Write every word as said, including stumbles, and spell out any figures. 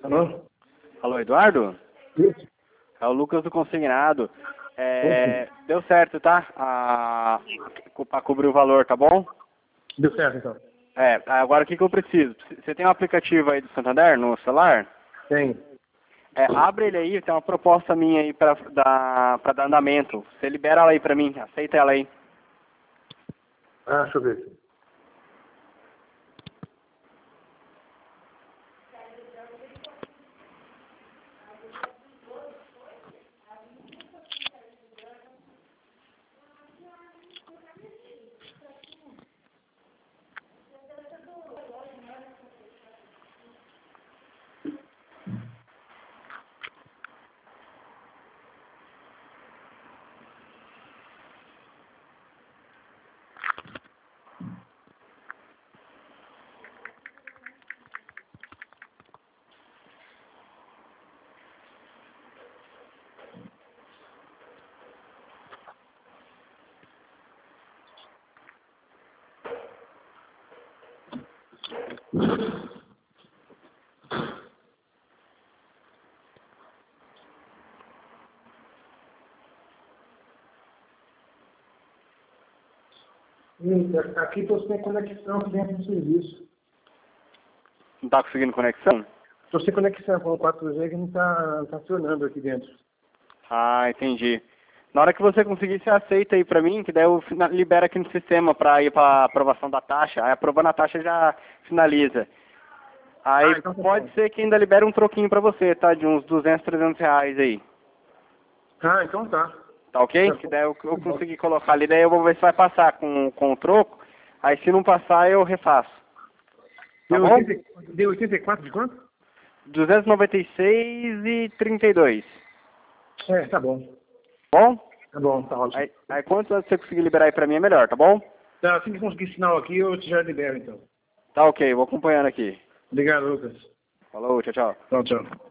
Alô? Alô, Eduardo? Isso. É o Lucas do Consignado. É, deu certo, tá? A, pra cobrir o valor, tá bom? Deu certo, então. É, agora o que, que eu preciso? Você tem um aplicativo aí do Santander no celular? Tem. É, abre ele aí, tem uma proposta minha aí pra dar, pra dar andamento. Você libera ela aí pra mim, aceita ela aí. Ah, deixa eu ver. Ih, aqui estou sem conexão aqui dentro do serviço. Não tá conseguindo conexão? Estou sem conexão com o quatro G que não está tá acionando aqui dentro. Ah, entendi. Na hora que você conseguir, você aceita aí pra mim, que daí eu fina- libero aqui no sistema pra ir pra aprovação da taxa. Aí aprovando a taxa já finaliza. Aí Ah, então tá pode bom. ser que ainda libere um troquinho pra você, tá? De uns duzentos, trezentos reais aí. Ah, então tá. Tá ok? Tá Que bom. daí eu, eu Tá bom. consegui colocar ali, daí eu vou ver se vai passar com, com o troco. Aí se não passar, eu refaço. Tá Deu, bom? oitenta, deu oitenta e quatro de quanto? duzentos e noventa e seis e trinta e dois. É, tá bom. Bom? Tá bom, tá ótimo. Aí, aí quanto antes você conseguir liberar aí pra mim é melhor, tá bom? Tá, assim que conseguir sinal aqui, eu te já libero, então. Tá ok, vou acompanhando aqui. Obrigado, Lucas. Falou, tchau, tchau. Tchau, tchau.